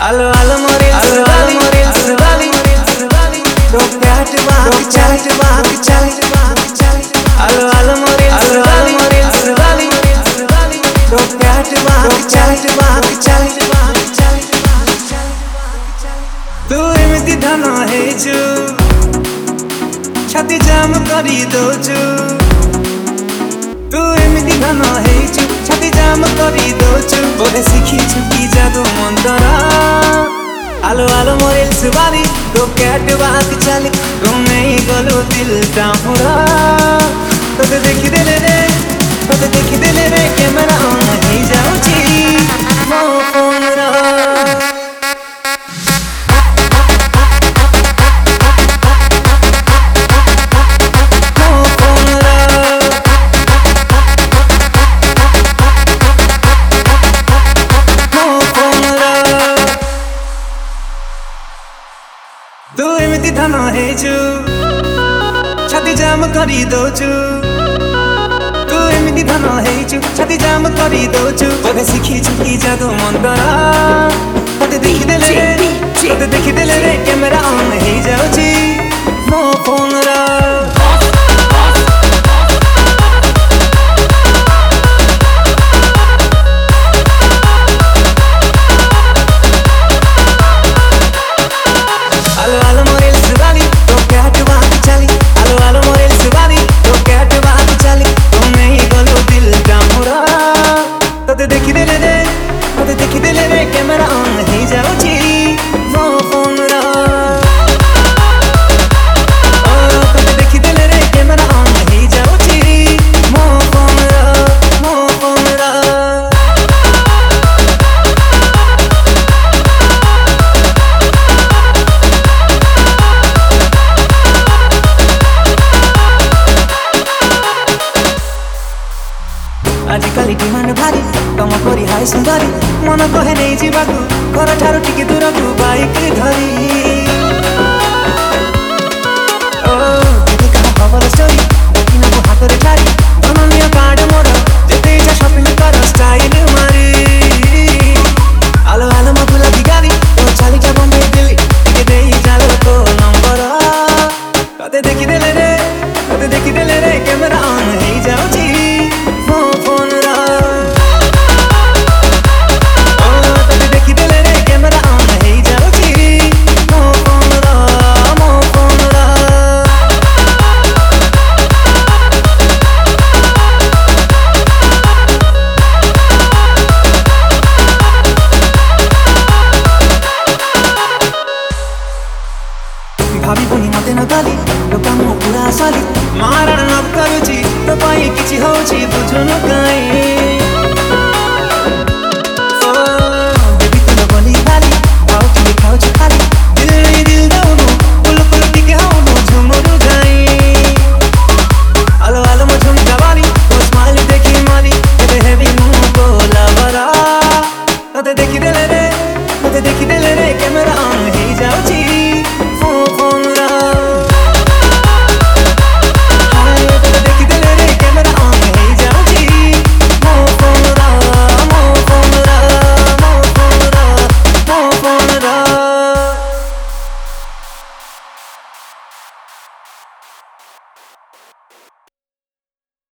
Alo alo morel survali to प्यार वाक चल Alo alo morel survali to प्यार वाक चल तू एमती धन हेजु छाती जाम करी दोजु तू एमती धन हेजु छाती जाम करी दोजु बोले शिखिछु कि जादू मंदरा आलो आलो मोरेल सुबारी तो कैट वाक चल तुमे गलो दिल टामुरा तो देखी देले रे कैमरा ऑन ही जाउची मो फोन रा तू एमती धन हेजु छाती जाम करी दोजु तू एमती धन हेजु छाती जाम करी दोजु बोले शिखिछु कि जादू मंदरा तते देखि देले रे कैमरा ऑन हे जाउची मो फोन रा देखी देले रे कैमरा ऑन ही जाउची मो फोन रा देखी देले रे कैमरा ऑन ही जाउची मो फोन रा आजिकाली डिमांड भारी तम करी हाय सुंदरी मन कहे नहीं जीवाकू घर ठारू टिके दूरकू बाइक धरी ओ दीदी कहा खबर स्टोरी देखी ना हाथ रे ठारी बननिया कार्ड मोर जेते इच्छा शॉपिंग कर स्टाइल मारी आलो आलो मगुला बिगारी तो चाली का बॉम्बे दिल्ली टिके देई जालो तो नंबर तते देखी देले रे कैमरा ऑन हे जाउची भाभी पुनी मते न गाली तो काम पूरा साली मारण न करूची तो पाई किछि होची बुझुन काई ओ बेबी तो बनी खाली बाउ की खाउ छ खाली दिल दउनु पुल टिके हाउनु झुमुरु जाई आलो आलो म झुम जवानी तो स्माइल देखी मारी ते हेवी मुंह को लावरा तते देखी देले रे कैमरा ऑन ही जाउची